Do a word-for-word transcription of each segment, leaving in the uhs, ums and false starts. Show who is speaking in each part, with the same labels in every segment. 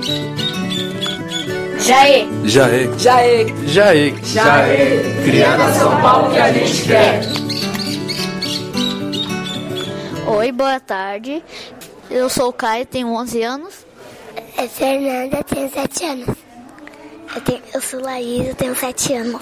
Speaker 1: Jaê,
Speaker 2: Jaê,
Speaker 1: Jaê,
Speaker 2: Jaê,
Speaker 1: Jaê, criando a São Paulo que a gente quer.
Speaker 3: Oi, boa tarde. Eu sou o Caio, tenho onze anos.
Speaker 4: É Fernanda, tenho sete anos. Eu, tenho, eu sou Laís, eu tenho sete anos.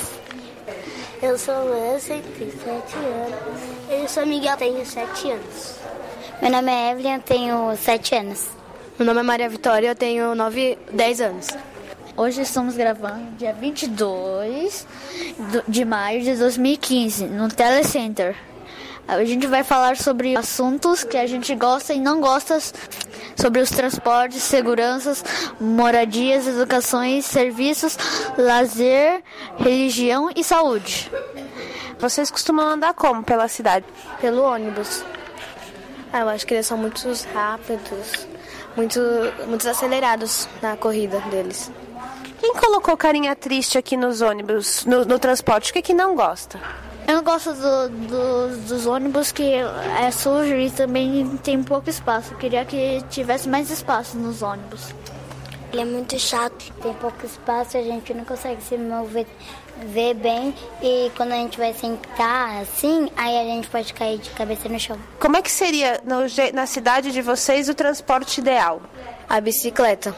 Speaker 4: Eu sou Lance, tenho sete anos. Eu sou Miguel, tenho sete anos.
Speaker 5: Meu nome é Evelyn, eu tenho sete anos.
Speaker 6: Meu nome é Maria Vitória, eu tenho nove, dez anos.
Speaker 3: Hoje estamos gravando dia vinte e dois de maio de dois mil e quinze, no Telecenter. A gente vai falar sobre assuntos que a gente gosta e não gosta, sobre os transportes, seguranças, moradias, educações, serviços, lazer, religião e saúde.
Speaker 7: Vocês costumam andar como pela cidade?
Speaker 6: Pelo ônibus. Ah, eu acho que eles são muito rápidos, muito, muito acelerados na corrida deles.
Speaker 7: Quem colocou carinha triste aqui nos ônibus, no, no transporte? O que que não gosta?
Speaker 3: Eu não gosto do, do, dos ônibus que é sujo e também tem pouco espaço. Eu queria que tivesse mais espaço nos ônibus.
Speaker 4: Ele é muito chato.
Speaker 5: Tem pouco espaço, a gente não consegue se mover ver bem. E quando a gente vai sentar assim, aí a gente pode cair de cabeça no chão.
Speaker 7: Como é que seria no, na cidade de vocês o transporte ideal?
Speaker 6: A bicicleta.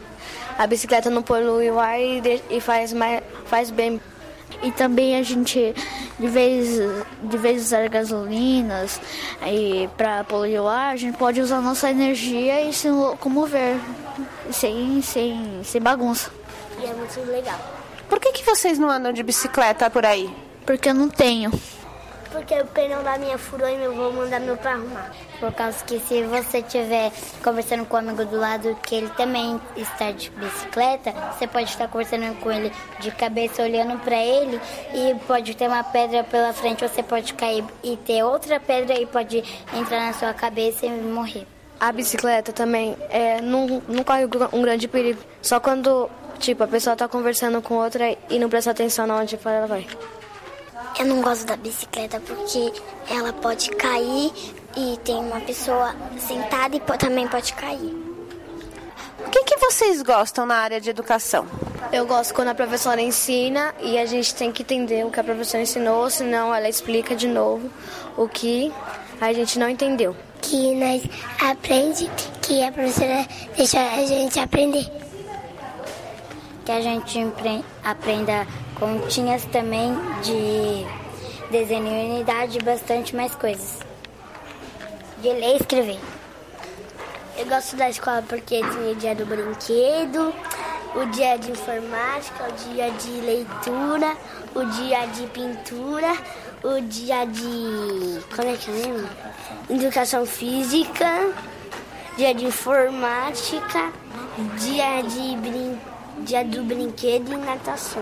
Speaker 6: A bicicleta não polui o ar e, de, e faz, mais, faz bem.
Speaker 3: E também a gente, de vez de vez usar gasolinas e para poluir o ar, a gente pode usar nossa energia e se locomover sem, sem, sem bagunça.
Speaker 4: E é muito legal.
Speaker 7: Por que que vocês não andam de bicicleta por aí?
Speaker 3: Porque eu não tenho.
Speaker 4: Porque o pneu da minha furou e eu vou mandar meu pra arrumar.
Speaker 5: Por causa que se você estiver conversando com o amigo do lado que ele também está de bicicleta, você pode estar conversando com ele de cabeça, olhando para ele, e pode ter uma pedra pela frente, você pode cair e ter outra pedra e pode entrar na sua cabeça e morrer.
Speaker 6: A bicicleta também é, não, não corre um grande perigo, só quando tipo, a pessoa está conversando com outra e não presta atenção na onde ela vai.
Speaker 4: Eu não gosto da bicicleta porque ela pode cair e tem uma pessoa sentada e também pode cair.
Speaker 7: O que que vocês gostam na área de educação?
Speaker 6: Eu gosto quando a professora ensina e a gente tem que entender o que a professora ensinou, senão ela explica de novo o que a gente não entendeu.
Speaker 4: Que nós aprende, que a professora deixa a gente aprender.
Speaker 5: Que a gente aprenda continhas também de desenho e unidade e bastante mais coisas. De ler e escrever.
Speaker 4: Eu gosto da escola porque tem o dia do brinquedo, o dia de informática, o dia de leitura, o dia de pintura, o dia de... como é que é mesmo? Educação física, dia de informática, dia de brin... dia do brinquedo e natação.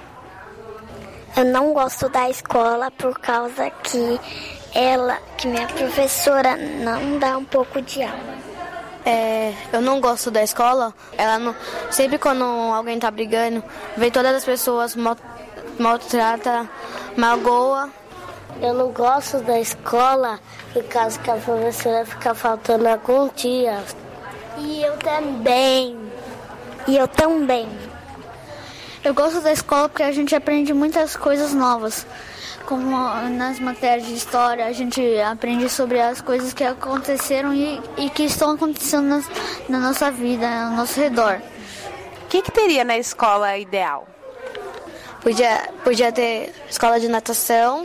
Speaker 4: Eu não gosto da escola por causa que ela, que minha professora não dá um pouco de aula.
Speaker 6: É, eu não gosto da escola. Ela não, sempre quando alguém tá brigando, vem todas as pessoas, mal, maltrata, magoa.
Speaker 4: Eu não gosto da escola por causa que a professora fica faltando alguns dias. E eu também. E eu também.
Speaker 3: Eu gosto da escola porque a gente aprende muitas coisas novas. Como nas matérias de história, a gente aprende sobre as coisas que aconteceram e, e que estão acontecendo na, na nossa vida, ao nosso redor.
Speaker 7: O que que teria na escola ideal?
Speaker 6: Podia, podia ter escola de natação,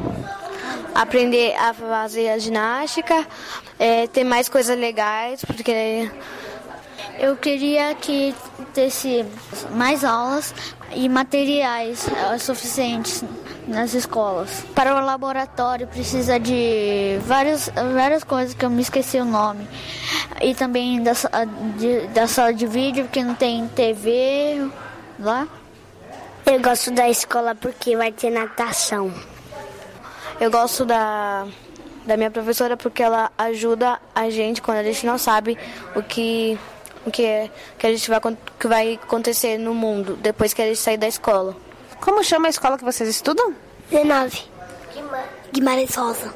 Speaker 6: aprender a fazer a ginástica, é, ter mais coisas legais, porque...
Speaker 3: Eu queria que tivesse mais aulas e materiais uh, suficientes nas escolas. Para o laboratório precisa de várias, várias coisas que eu me esqueci o nome. E também da, de, da sala de vídeo, porque não tem T V lá.
Speaker 4: Eu gosto da escola porque vai ter natação.
Speaker 6: Eu gosto da, da minha professora porque ela ajuda a gente quando a gente não sabe o que... o que, é, que, a gente vai, que vai acontecer no mundo depois que a gente sair da escola.
Speaker 7: Como chama a escola que vocês estudam?
Speaker 4: dezenove. Guimarães Rosa.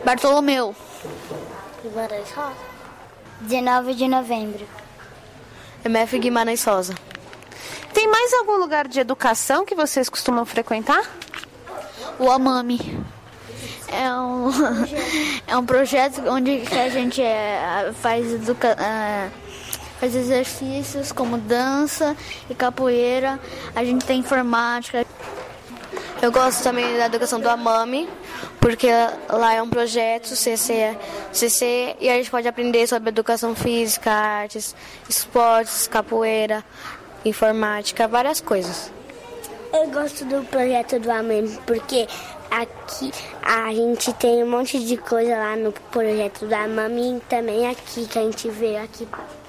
Speaker 3: Bartolomeu.
Speaker 4: Guimarães Rosa.
Speaker 5: dezenove de novembro.
Speaker 6: M F Guimarães Rosa.
Speaker 7: Tem mais algum lugar de educação que vocês costumam frequentar?
Speaker 3: O Amami. É um, é um projeto onde a gente é, faz, educa, é, faz exercícios como dança e capoeira. A gente tem informática.
Speaker 6: Eu gosto também da educação do Amami, porque lá é um projeto C C, C C e a gente pode aprender sobre educação física, artes, esportes, capoeira, informática, várias coisas.
Speaker 4: Eu gosto do projeto do Amami porque aqui a gente tem um monte de coisa lá no projeto do Amami e também aqui que a gente vê aqui.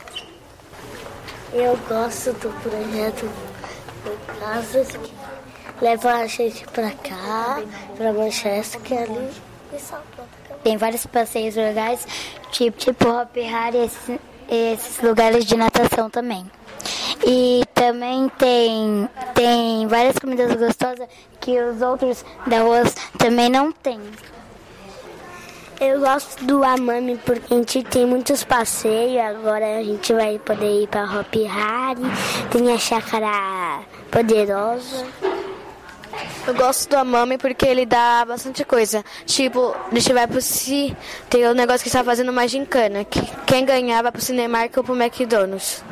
Speaker 4: Eu gosto do projeto do Casas que leva a gente pra cá, pra Manchester ali e Salto.
Speaker 5: Tem vários passeios legais, tipo, tipo Hop Hari e esses, esses lugares de natação também. E também tem, tem várias comidas gostosas que os outros da rua também não têm.
Speaker 4: Eu gosto do Amami porque a gente tem muitos passeios. Agora a gente vai poder ir para Hop Hari, tem a Chácara Poderosa.
Speaker 6: Eu gosto do Amami porque ele dá bastante coisa. Tipo, a gente vai pro si, tem o negócio que está fazendo uma gincana, que quem ganhar vai pro Cinemark ou pro McDonald's.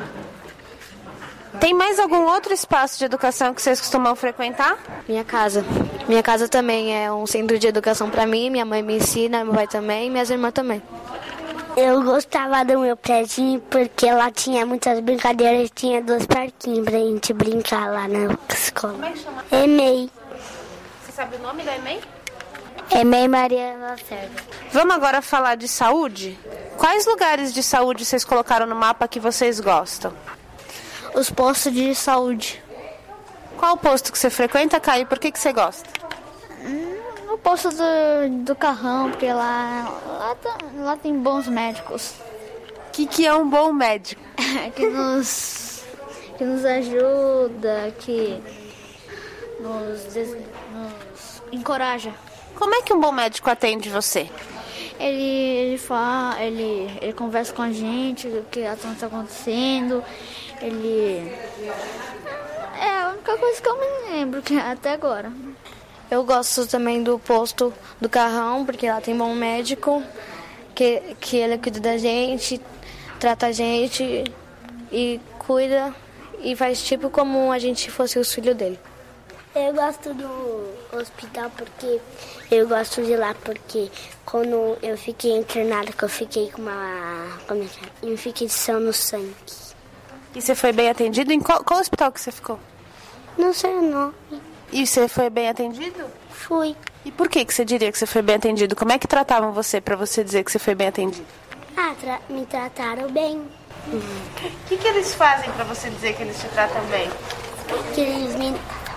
Speaker 7: Tem mais algum outro espaço de educação que vocês costumam frequentar?
Speaker 6: Minha casa. Minha casa também é um centro de educação para mim. Minha mãe me ensina, meu pai também e minhas irmãs também.
Speaker 4: Eu gostava do meu prédio porque lá tinha muitas brincadeiras e tinha dois parquinhos pra gente brincar lá na escola.
Speaker 7: Como é que chama?
Speaker 4: EMEI.
Speaker 7: Você sabe o nome da EMEI?
Speaker 5: EMEI Maria Lacerda.
Speaker 7: Vamos agora falar de saúde? Quais lugares de saúde vocês colocaram no mapa que vocês gostam?
Speaker 3: Os postos de saúde.
Speaker 7: Qual o posto que você frequenta, Caio? Por que, que você gosta?
Speaker 3: No posto do, do Carrão, porque lá, lá, tá, lá tem bons médicos.
Speaker 7: O que, que é um bom médico?
Speaker 3: que, nos, que nos ajuda, que nos, des, nos encoraja.
Speaker 7: Como é que um bom médico atende você?
Speaker 3: Ele, ele, fala, ele, ele conversa com a gente, o que está acontecendo. Ele... É a única coisa que eu me lembro que até agora.
Speaker 6: Eu gosto também do posto do Carrão, porque lá tem bom médico, que, que ele cuida da gente, trata a gente e cuida e faz tipo como a gente fosse os filhos dele.
Speaker 4: Eu gosto do hospital porque eu gosto de lá porque quando eu fiquei internada, que eu fiquei com uma, como é que é? infecção no sangue.
Speaker 7: E você foi bem atendido? Em qual, qual hospital que você ficou?
Speaker 4: Não sei o nome.
Speaker 7: E você foi bem atendido?
Speaker 4: Fui.
Speaker 7: E por que, que você diria que você foi bem atendido? Como é que tratavam você para você dizer que você foi bem atendido?
Speaker 4: Ah, tra- me trataram bem.
Speaker 7: O que, que eles fazem para você dizer que eles te tratam bem?
Speaker 4: Porque eles me...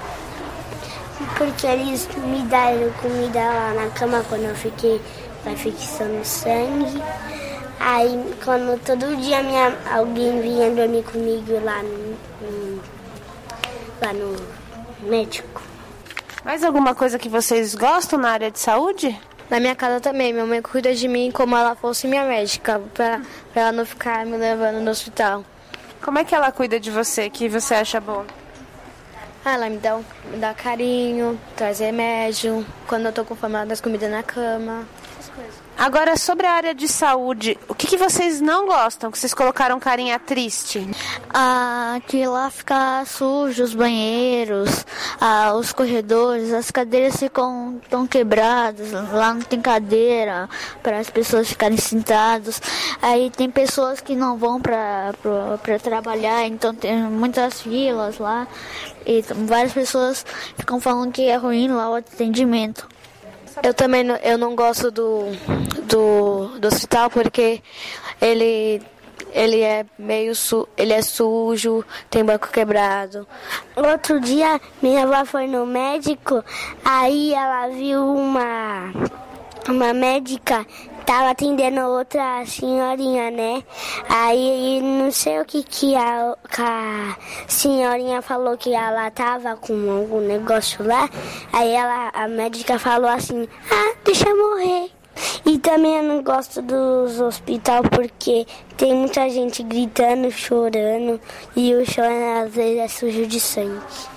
Speaker 4: Porque eles me deram comida lá na cama quando eu fiquei com a infecção no sangue. Aí, quando todo dia minha, alguém vinha dormir comigo lá no, no, lá no médico.
Speaker 7: Mais alguma coisa que vocês gostam na área de saúde?
Speaker 6: Na minha casa também, minha mãe cuida de mim como ela fosse minha médica, pra, pra ela não ficar me levando no hospital.
Speaker 7: Como é que ela cuida de você, que você acha bom?
Speaker 6: Ah, ela me dá, um, me dá carinho, traz remédio, quando eu tô com fome ela dá comida na cama, essas coisas.
Speaker 7: Agora, sobre a área de saúde, o que, que vocês não gostam, que vocês colocaram carinha triste?
Speaker 3: Ah, que lá fica sujo os banheiros, ah, os corredores, as cadeiras ficam tão quebradas, lá não tem cadeira para as pessoas ficarem sentadas. Aí tem pessoas que não vão para trabalhar, então tem muitas filas lá e várias pessoas ficam falando que é ruim lá o atendimento.
Speaker 6: Eu também não, eu não gosto do, do, do hospital porque ele, ele é meio su, ele é sujo, tem banco quebrado.
Speaker 4: Outro dia minha avó foi no médico, aí ela viu uma, uma médica, tava atendendo outra senhorinha, né? Aí não sei o que que a, que a senhorinha falou que ela tava com algum negócio lá. Aí ela, a médica falou assim, ah, deixa eu morrer. E também eu não gosto dos hospitais porque tem muita gente gritando, chorando e o chão às vezes é sujo de sangue.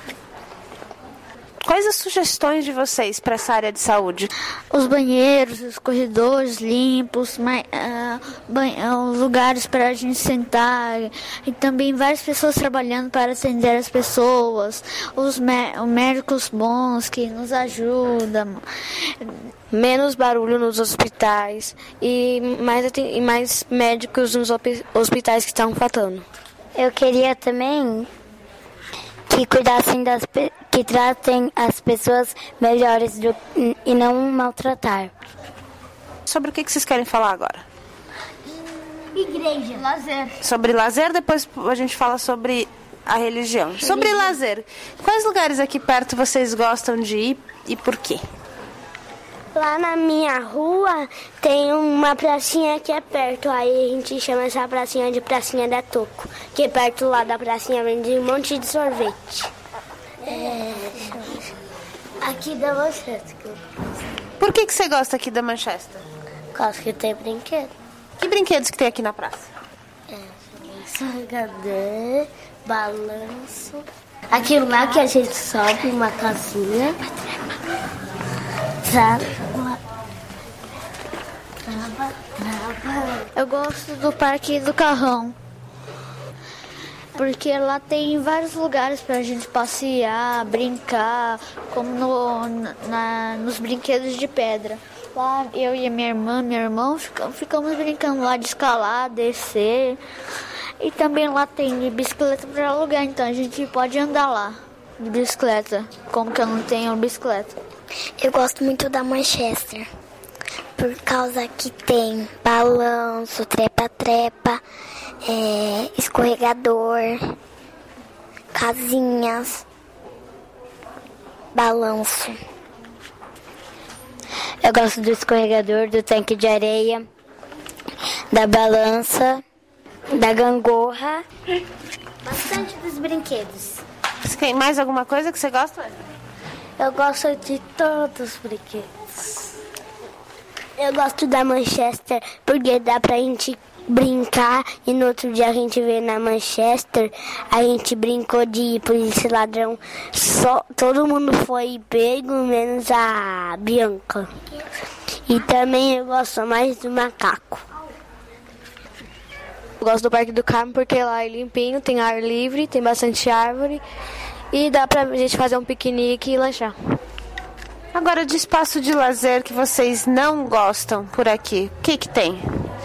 Speaker 7: Quais as sugestões de vocês para essa área de saúde?
Speaker 3: Os banheiros, os corredores limpos, mai- ah, ban- ah, os lugares para a gente sentar e também várias pessoas trabalhando para atender as pessoas, os mé- os médicos bons que nos ajudam.
Speaker 6: Menos barulho nos hospitais e mais, aten- e mais médicos nos hopi- hospitais que estão faltando.
Speaker 5: Eu queria também que cuidassem das pe- que tratem as pessoas melhores do, e não maltratar.
Speaker 7: Sobre o que que vocês querem falar agora?
Speaker 4: Igreja.
Speaker 3: Lazer.
Speaker 7: Sobre lazer, depois a gente fala sobre a religião. Sobre lazer, quais lugares aqui perto vocês gostam de ir e por quê?
Speaker 4: Lá na minha rua tem uma pracinha que é perto, aí a gente chama essa pracinha de Pracinha da Toco, que é perto lá da pracinha vende um monte de sorvete. É, aqui da Manchester.
Speaker 7: Por que que você gosta aqui da Manchester?
Speaker 4: Gosto que tem brinquedo.
Speaker 7: Que brinquedos que tem aqui na praça?
Speaker 4: Escorregador, balanço. Aquilo lá que a gente sobe uma casinha. Trava, trava, trava.
Speaker 3: Eu gosto do Parque do Carrão, porque lá tem vários lugares pra gente passear, brincar, como no, na, nos brinquedos de pedra. Lá eu e a minha irmã, meu irmão, ficamos, ficamos brincando lá de escalar, descer. E também lá tem bicicleta para alugar, então a gente pode andar lá de bicicleta, como que eu não tenho bicicleta.
Speaker 5: Eu gosto muito da Manchester, por causa que tem balanço, trepa-trepa, é, escorregador, casinhas, balanço. Eu gosto do escorregador, do tanque de areia, da balança, da gangorra, bastante dos brinquedos.
Speaker 7: Você tem mais alguma coisa que você gosta?
Speaker 4: Eu gosto de todos os brinquedos. Eu gosto da Manchester porque dá pra gente brincar e no outro dia a gente veio na Manchester, a gente brincou de polícia e ladrão. Só, todo mundo foi pego, menos a Bianca. E também eu gosto mais do macaco.
Speaker 6: Eu gosto do Parque do Carmo porque lá é limpinho, tem ar livre, tem bastante árvore e dá pra gente fazer um piquenique e lanchar.
Speaker 7: Agora, de espaço de lazer que vocês não gostam por aqui, o que que tem?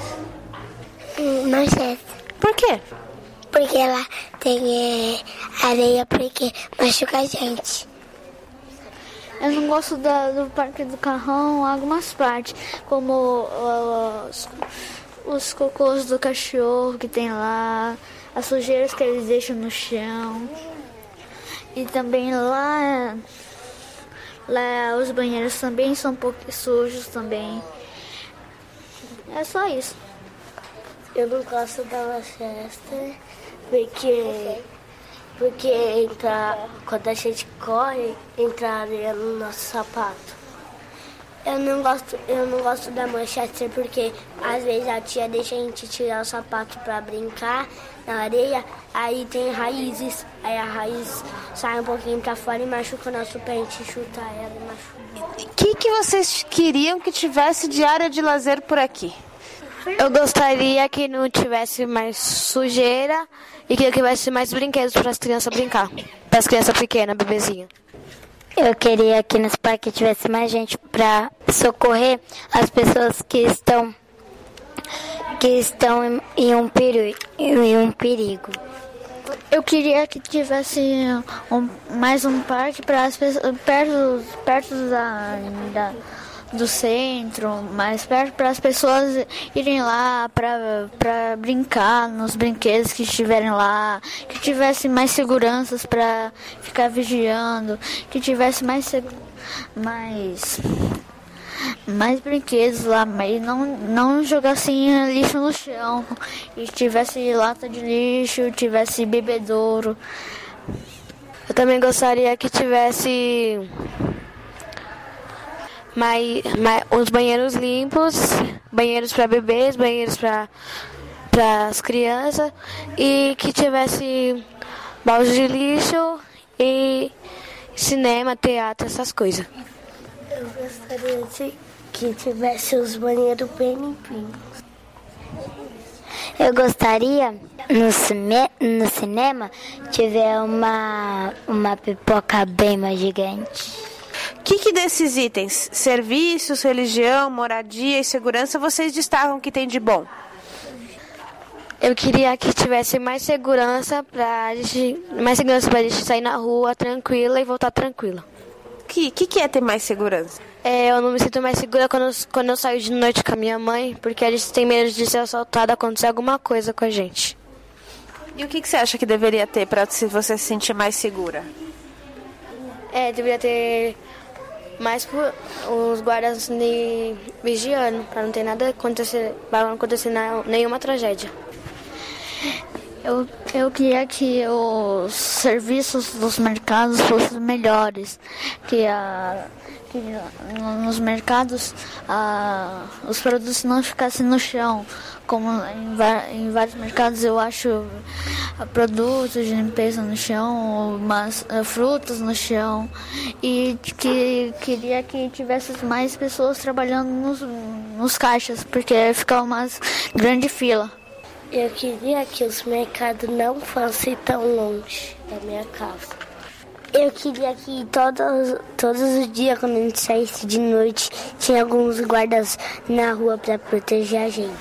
Speaker 5: Manchester,
Speaker 7: Por quê?
Speaker 5: porque lá tem é, areia, porque machuca a gente.
Speaker 3: Eu não gosto da, do Parque do Carrão, algumas partes, como uh, os, os cocôs do cachorro que tem lá, as sujeiras que eles deixam no chão. E também lá, lá os banheiros também são um pouco sujos também. É só isso.
Speaker 4: Eu não gosto da Manchester porque, porque entra, quando a gente corre, entra areia no nosso sapato. Eu não gosto, eu não gosto da Manchester porque às vezes a tia deixa a gente tirar o sapato para brincar na areia, aí tem raízes, aí a raiz sai um pouquinho para fora e machuca o nosso pé, a gente chuta ela e machuca.
Speaker 7: O que que vocês queriam que tivesse de área de lazer por aqui?
Speaker 6: Eu gostaria que não tivesse mais sujeira e que tivesse mais brinquedos para as crianças brincar. Para as crianças pequenas, bebezinhas.
Speaker 5: Eu queria que nos parques tivesse mais gente para socorrer as pessoas que estão que estão em, em, um perigo, em um perigo.
Speaker 3: Eu queria que tivesse um, mais um parque para as pessoas perto, perto da, da, do centro, mais perto para as pessoas irem lá para brincar nos brinquedos que estiverem lá, que tivesse mais seguranças para ficar vigiando, que tivesse mais segu- mais mais brinquedos lá, mas não, não jogassem lixo no chão, e tivesse lata de lixo, tivesse bebedouro.
Speaker 6: Eu também gostaria que tivesse mais, mais, os banheiros limpos, banheiros para bebês, banheiros para as crianças e que tivesse balde de lixo e cinema, teatro, essas coisas.
Speaker 4: Eu gostaria de que tivesse os banheiros bem limpinhos.
Speaker 5: Eu gostaria, no, cine, no cinema, tiver uma, uma pipoca bem mais gigante.
Speaker 7: O que, que desses itens, serviços, religião, moradia e segurança, vocês destacam que tem de bom?
Speaker 6: Eu queria que tivesse mais segurança pra gente, mais segurança pra gente sair na rua tranquila e voltar tranquila.
Speaker 7: O que, que, que é ter mais segurança?
Speaker 6: É, eu não me sinto mais segura quando, eu- quando eu saio de noite com a minha mãe, porque a gente tem medo de ser assaltada, acontecer alguma coisa com a gente.
Speaker 7: E o que, que você acha que deveria ter para você se sentir mais segura?
Speaker 6: É, deveria ter mais por- os guardas me vigiando, pra não ter nada acontecer, pra não acontecer na- nenhuma tragédia.
Speaker 3: Eu, eu queria que os serviços dos mercados fossem melhores, que, a, que no- nos mercados a, os produtos não ficassem no chão, como em, va- em vários mercados eu acho ah, produtos de limpeza no chão, mas, ah, frutas no chão, e que queria que tivesse mais pessoas trabalhando nos, nos caixas, porque ficava uma grande fila.
Speaker 4: Eu queria que os mercados não fossem tão longe da minha casa. Eu queria que todos, todos os dias, quando a gente saísse de noite, tinha alguns guardas na rua para proteger a gente.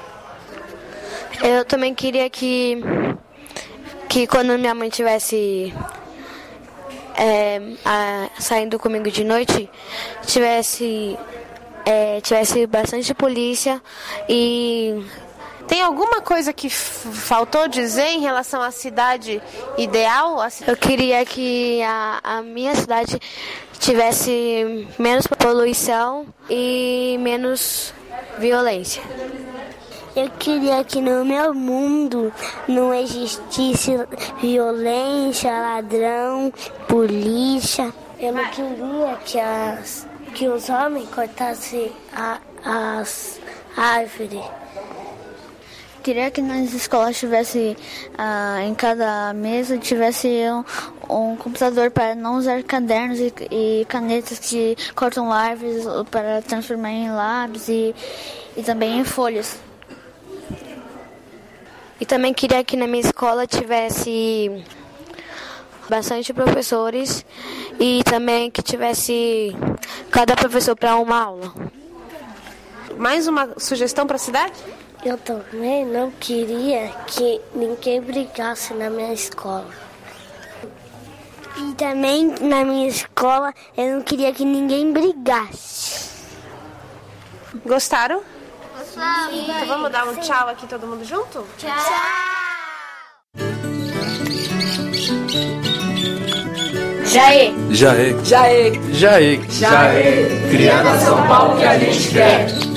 Speaker 6: Eu também queria que, que quando minha mãe tivesse é, a- saindo comigo de noite, tivesse, é, tivesse bastante polícia e
Speaker 7: Tem alguma coisa que f- faltou dizer em relação à cidade ideal? A ci-
Speaker 6: eu queria que a, a minha cidade tivesse menos poluição e menos violência.
Speaker 4: Eu queria que no meu mundo não existisse violência, ladrão, polícia. Eu não queria que, as, que os homens cortassem a, as árvores.
Speaker 3: Queria que nas escolas tivesse, ah, em cada mesa, tivesse um, um computador para não usar cadernos e, e canetas que cortam árvores para transformar em lápis e, e também em folhas.
Speaker 6: E também queria que na minha escola tivesse bastante professores e também que tivesse cada professor para uma aula.
Speaker 7: Mais uma sugestão para a cidade?
Speaker 4: Eu também não queria que ninguém brigasse na minha escola. E também na minha escola eu não queria que ninguém brigasse.
Speaker 7: Gostaram? Gostaram. Então vamos dar um tchau aqui todo mundo junto?
Speaker 1: Jaê,
Speaker 2: Jaê,
Speaker 1: Jaê,
Speaker 2: Jaê,
Speaker 1: Jaê, criando a São Paulo que a gente quer.